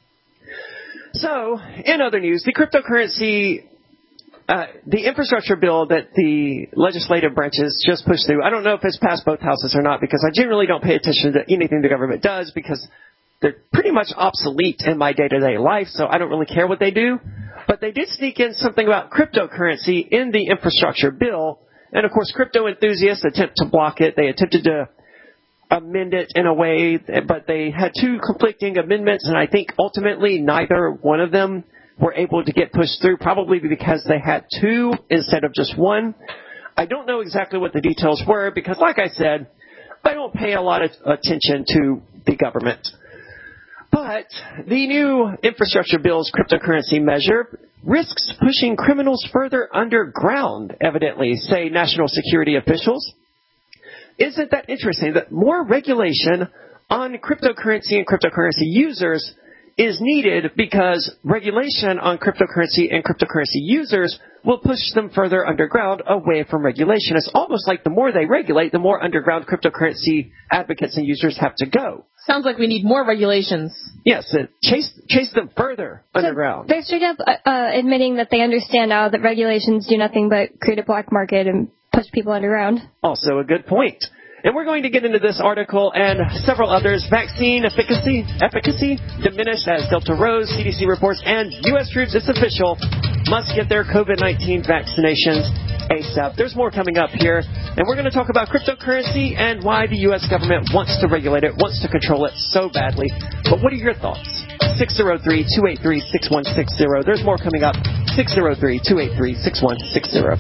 [SPEAKER 3] So, in other news, the cryptocurrency, uh, the infrastructure bill that the legislative branches just pushed through, I don't know if it's passed both houses or not, because I generally don't pay attention to anything the government does, because they're pretty much obsolete in my day-to-day life, so I don't really care what they do. But they did sneak in something about cryptocurrency in the infrastructure bill, and of course crypto enthusiasts attempt to block it. They attempted to amend it in a way, but they had two conflicting amendments, and I think ultimately neither one of them were able to get pushed through, probably because they had two instead of just one. I don't know exactly what the details were, because like I said, I don't pay a lot of attention to the government. But the new infrastructure bill's cryptocurrency measure risks pushing criminals further underground, evidently, say national security officials. Isn't that interesting that more regulation on cryptocurrency and cryptocurrency users is needed, because regulation on cryptocurrency and cryptocurrency users will push them further underground away from regulation? It's almost like the more they regulate, the more underground cryptocurrency advocates and users have to go.
[SPEAKER 5] Sounds like we need more regulations.
[SPEAKER 3] Yes, uh, chase chase them further so underground.
[SPEAKER 4] They're straight up uh, admitting that they understand now that regulations do nothing but create a black market and push people underground.
[SPEAKER 3] Also a good point. And we're going to get into this article and several others. Vaccine efficacy efficacy diminished as Delta rose, C D C reports, and U S troops, it's official, must get their COVID nineteen vaccinations ASAP. There's more coming up here. And we're going to talk about cryptocurrency and why the U S government wants to regulate it, wants to control it so badly. But what are your thoughts? six oh three, two eight three, six one six oh. There's more coming up. six oh three, two eight three, six one six oh.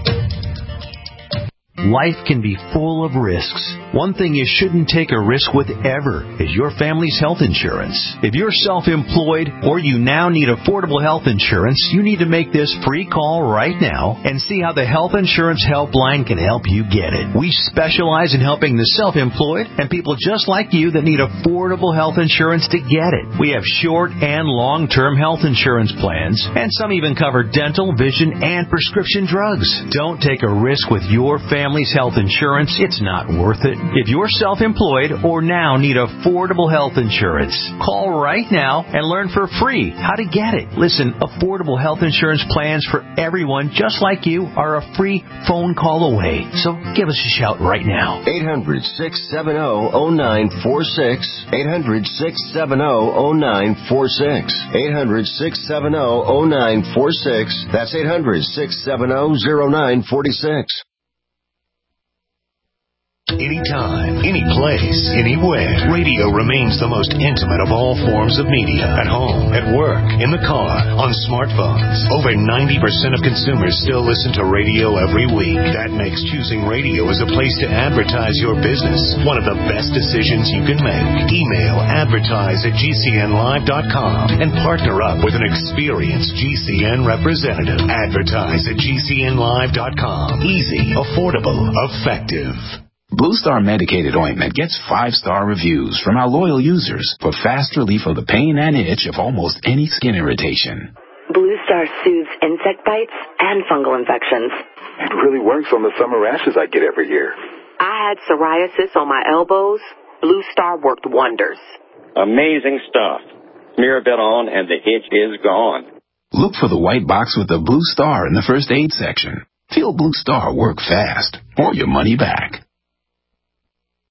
[SPEAKER 20] Life can be full of risks. One thing you shouldn't take a risk with ever is your family's health insurance. If you're self-employed or you now need affordable health insurance, you need to make this free call right now and see how the Health Insurance Helpline can help you get it. We specialize in helping the self-employed and people just like you that need affordable health insurance to get it. We have short and long-term health insurance plans, and some even cover dental, vision, and prescription drugs. Don't take a risk with your family's health insurance. It's not worth it. If you're self-employed or now need affordable health insurance, call right now and learn for free how to get it. Listen, affordable health insurance plans for everyone just like you are a free phone call away. So give us a shout right now.
[SPEAKER 21] eight hundred, six seven zero, zero nine four six. eight hundred, six seven zero, zero nine four six. eight hundred, six seven zero, zero nine four six. That's eight hundred, six seven zero, zero nine four six.
[SPEAKER 10] Anytime, any place, anywhere. Radio remains the most intimate of all forms of media. At home, at work, in the car, on smartphones. Over ninety percent of consumers still listen to radio every week. That makes choosing radio as a place to advertise your business one of the best decisions you can make. Email advertise at G C N live dot com and partner up with an experienced G C N representative. Advertise at G C N live dot com. Easy, affordable, effective.
[SPEAKER 22] Blue Star Medicated Ointment gets five-star reviews from our loyal users for fast relief of the pain and itch of almost any skin irritation.
[SPEAKER 23] Blue Star soothes insect bites and fungal infections.
[SPEAKER 24] It really works on the summer rashes I get every year.
[SPEAKER 23] I had psoriasis on my elbows. Blue Star worked wonders.
[SPEAKER 25] Amazing stuff. Smear a bit on and the itch is gone.
[SPEAKER 22] Look for the white box with the Blue Star in the first aid section. Feel Blue Star work fast or your money back.